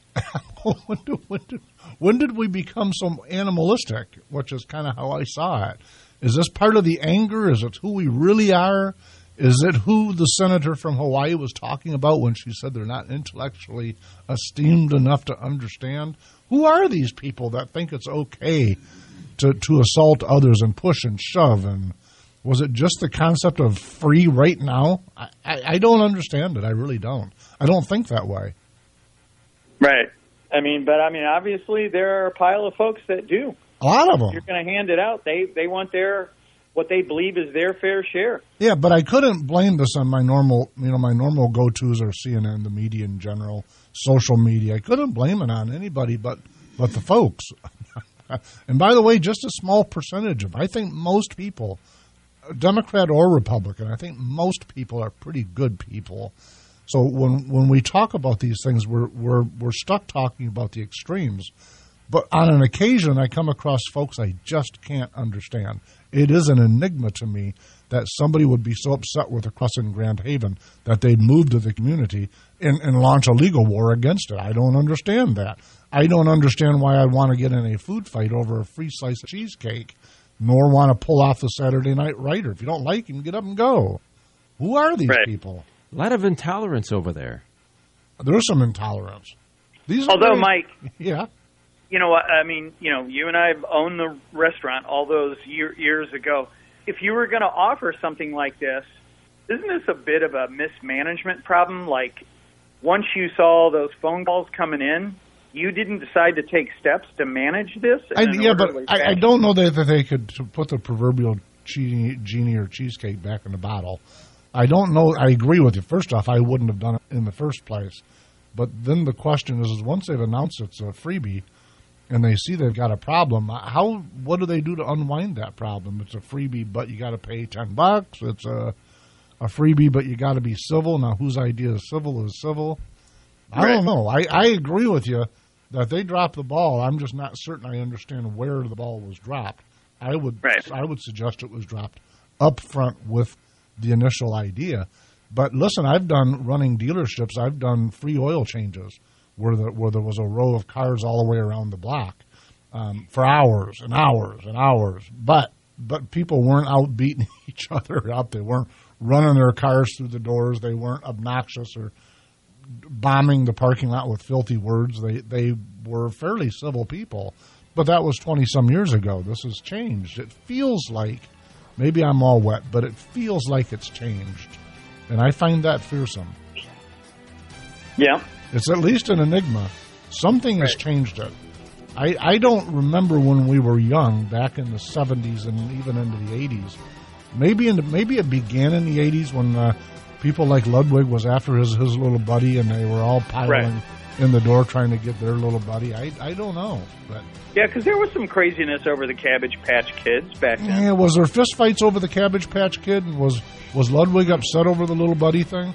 When did we become so animalistic, which is kind of how I saw it? Is this part of the anger? Is it who we really are? Is it who the senator from Hawaii was talking about when she said they're not intellectually esteemed enough to understand? Who are these people that think it's okay to assault others and push and shove? And was it just the concept of free right now? I don't understand it. I really don't. I don't think that way. Right. Obviously there are a pile of folks that do. A lot of them. If you're going to hand it out, they want what they believe is their fair share. Yeah, but I couldn't blame this on my normal go-tos are CNN, the media in general, social media. I couldn't blame it on anybody but the folks. And by the way, just a small percentage of, I think most people, Democrat or Republican, I think most people are pretty good people. So when we talk about these things, we're stuck talking about the extremes. But on an occasion, I come across folks I just can't understand. It is an enigma to me that somebody would be so upset with a crossing in Grand Haven that they'd move to the community and launch a legal war against it. I don't understand that. I don't understand why I'd want to get in a food fight over a free slice of cheesecake, nor want to pull off the Saturday Night Writer. If you don't like him, get up and go. Who are these people? A lot of intolerance over there. There's some intolerance. Although, Mike, yeah, you know what? You and I have owned the restaurant all those years ago. If you were going to offer something like this, isn't this a bit of a mismanagement problem? Like, once you saw those phone calls coming in, you didn't decide to take steps to manage this? I don't know that they could put the proverbial genie or cheesecake back in the bottle. I don't know. I agree with you. First off, I wouldn't have done it in the first place. But then the question is once they've announced it's a freebie and they see they've got a problem, what do they do to unwind that problem? It's a freebie, but you got to pay $10. It's a freebie, but you got to be civil. Now, whose idea is civil? I don't know. I agree with you that they dropped the ball. I'm just not certain I understand where the ball was dropped. I would suggest it was dropped up front with the initial idea. But listen, I've done running dealerships. I've done free oil changes where there was a row of cars all the way around the block for hours and hours and hours. But people weren't out beating each other up. They weren't running their cars through the doors. They weren't obnoxious or bombing the parking lot with filthy words. They were fairly civil people. But that was 20-some years ago. This has changed. It feels like, maybe I'm all wet, but it feels like it's changed. And I find that fearsome. Yeah. It's at least an enigma. Something has changed it. I don't remember when we were young, back in the 70s and even into the 80s. Maybe it began in the 80s when people like Ludwig was after his little buddy and they were all piling in the door trying to get their little buddy. I don't know. But yeah, because there was some craziness over the Cabbage Patch Kids back then. Yeah, was there fistfights over the Cabbage Patch Kid? And was Ludwig upset over the little buddy thing?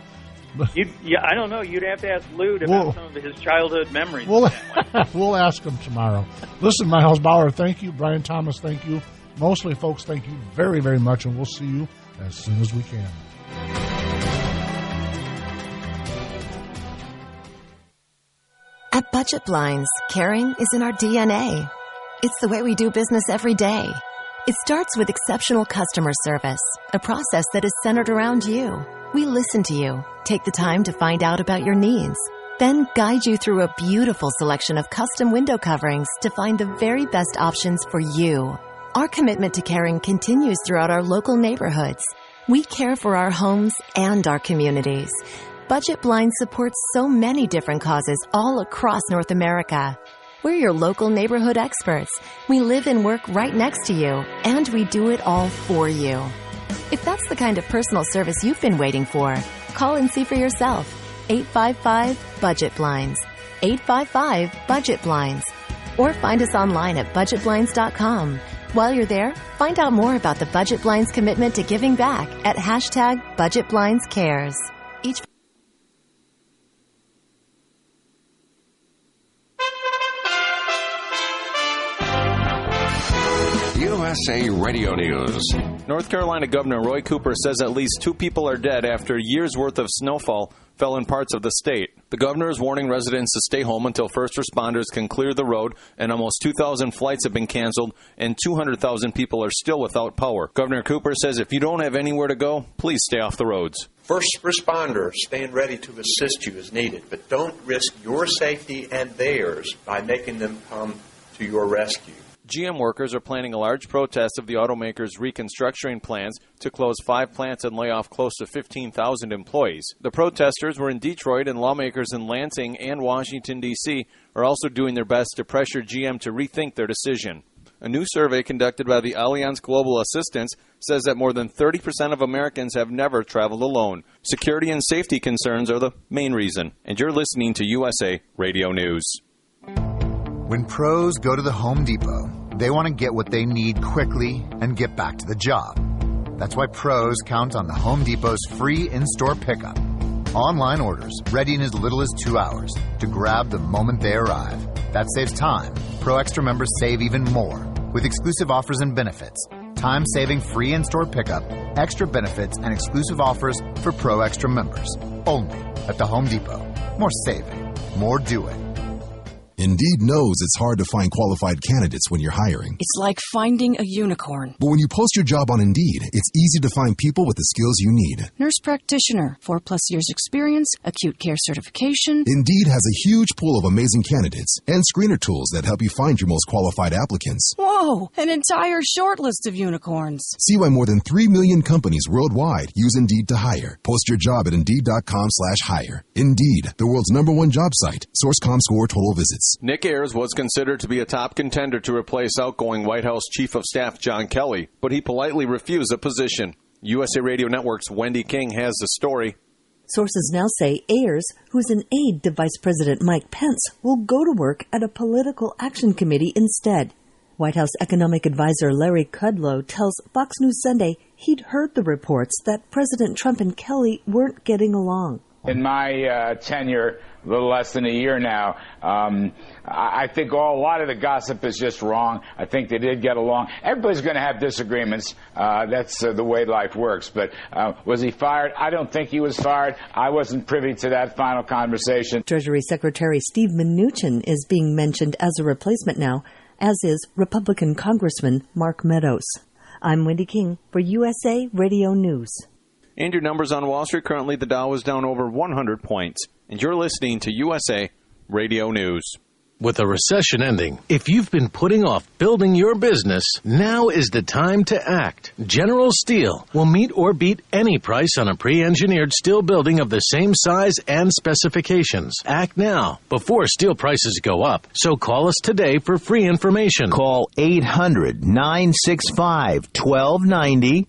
I don't know. You'd have to ask Lude about some of his childhood memories. We'll ask him tomorrow. Listen, Miles Bauer, thank you. Brian Thomas, thank you. Mostly, folks, thank you very, very much, and we'll see you as soon as we can. At Budget Blinds, caring is in our DNA. It's the way we do business every day. It starts with exceptional customer service, a process that is centered around you. We listen to you, take the time to find out about your needs, then guide you through a beautiful selection of custom window coverings to find the very best options for you. Our commitment to caring continues throughout our local neighborhoods. We care for our homes and our communities. Budget Blinds supports so many different causes all across North America. We're your local neighborhood experts. We live and work right next to you, and we do it all for you. If that's the kind of personal service you've been waiting for, call and see for yourself. 855-BUDGET-BLINDS. 855-BUDGET-BLINDS. Or find us online at budgetblinds.com. While you're there, find out more about the Budget Blinds commitment to giving back at #BudgetBlindsCares. Each USA Radio News. North Carolina Governor Roy Cooper says at least 2 people are dead after years' worth of snowfall fell in parts of the state. The governor is warning residents to stay home until first responders can clear the road, and almost 2,000 flights have been canceled, and 200,000 people are still without power. Governor Cooper says if you don't have anywhere to go, please stay off the roads. First responders stand ready to assist you as needed, but don't risk your safety and theirs by making them come to your rescue. GM workers are planning a large protest of the automaker's reconstructing plans to close 5 plants and lay off close to 15,000 employees. The protesters were in Detroit, and lawmakers in Lansing and Washington, D.C. are also doing their best to pressure GM to rethink their decision. A new survey conducted by the Allianz Global Assistance says that more than 30% of Americans have never traveled alone. Security and safety concerns are the main reason. And you're listening to USA Radio News. When pros go to the Home Depot, they want to get what they need quickly and get back to the job. That's why pros count on the Home Depot's free in-store pickup. Online orders ready in as little as 2 hours to grab the moment they arrive. That saves time. Pro Extra members save even more with exclusive offers and benefits. Time-saving free in-store pickup, extra benefits, and exclusive offers for Pro Extra members. Only at the Home Depot. More saving. More doing. Indeed knows it's hard to find qualified candidates when you're hiring. It's like finding a unicorn. But when you post your job on Indeed, it's easy to find people with the skills you need. Nurse practitioner, 4+ years experience, acute care certification. Indeed has a huge pool of amazing candidates and screener tools that help you find your most qualified applicants. Whoa, an entire short list of unicorns. See why more than 3 million companies worldwide use Indeed to hire. Post your job at Indeed.com/hire. Indeed, the world's #1 job site. Source.com score total visits. Nick Ayers was considered to be a top contender to replace outgoing White House Chief of Staff John Kelly, but he politely refused the position. USA Radio Network's Wendy King has the story. Sources now say Ayers, who's an aide to Vice President Mike Pence, will go to work at a political action committee instead. White House economic advisor Larry Kudlow tells Fox News Sunday he'd heard the reports that President Trump and Kelly weren't getting along. In my tenure, a little less than a year now, I think a lot of the gossip is just wrong. I think they did get along. Everybody's going to have disagreements. That's the way life works. But was he fired? I don't think he was fired. I wasn't privy to that final conversation. Treasury Secretary Steve Mnuchin is being mentioned as a replacement now, as is Republican Congressman Mark Meadows. I'm Wendy King for USA Radio News. And your numbers on Wall Street. Currently, the Dow is down over 100 points. And you're listening to USA Radio News. With a recession ending, if you've been putting off building your business, now is the time to act. General Steel will meet or beat any price on a pre-engineered steel building of the same size and specifications. Act now, before steel prices go up. So call us today for free information. Call 800-965-1290.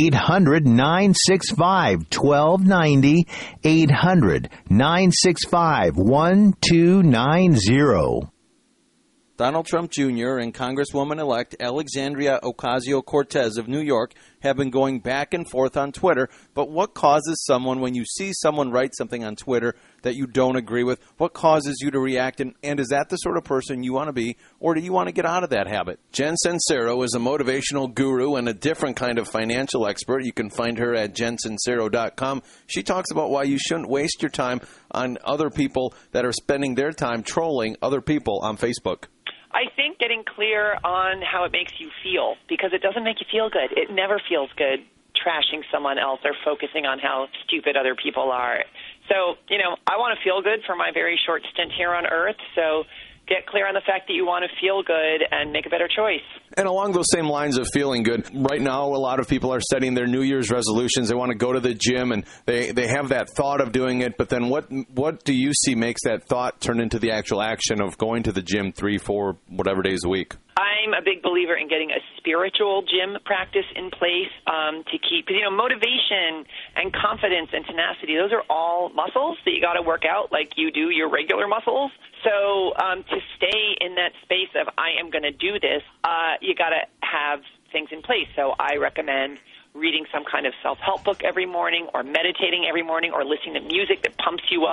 800-965-1290, 800-965-1290. Donald Trump Jr. and Congresswoman-elect Alexandria Ocasio-Cortez of New York have been going back and forth on Twitter. But what causes someone, when you see someone write something on Twitter that you don't agree with, what causes you to react? And is that the sort of person you want to be, or do you want to get out of that habit? Jen Sincero is a motivational guru and a different kind of financial expert. You can find her at jensincero.com. She talks about why you shouldn't waste your time on other people that are spending their time trolling other people on Facebook. I think getting clear on how it makes you feel, because it doesn't make you feel good. It never feels good trashing someone else or focusing on how stupid other people are. So, I want to feel good for my very short stint here on Earth, so get clear on the fact that you want to feel good and make a better choice. And along those same lines of feeling good, right now a lot of people are setting their New Year's resolutions. They want to go to the gym, and they have that thought of doing it. But then what do you see makes that thought turn into the actual action of going to the gym 3, 4, whatever days a week? I'm a big believer in getting a spiritual gym practice in place to keep, motivation and confidence and tenacity. Those are all muscles that you got to work out like you do your regular muscles. So to stay in that space of I am going to do this, you got to have things in place. So I recommend reading some kind of self-help book every morning or meditating every morning or listening to music that pumps you up.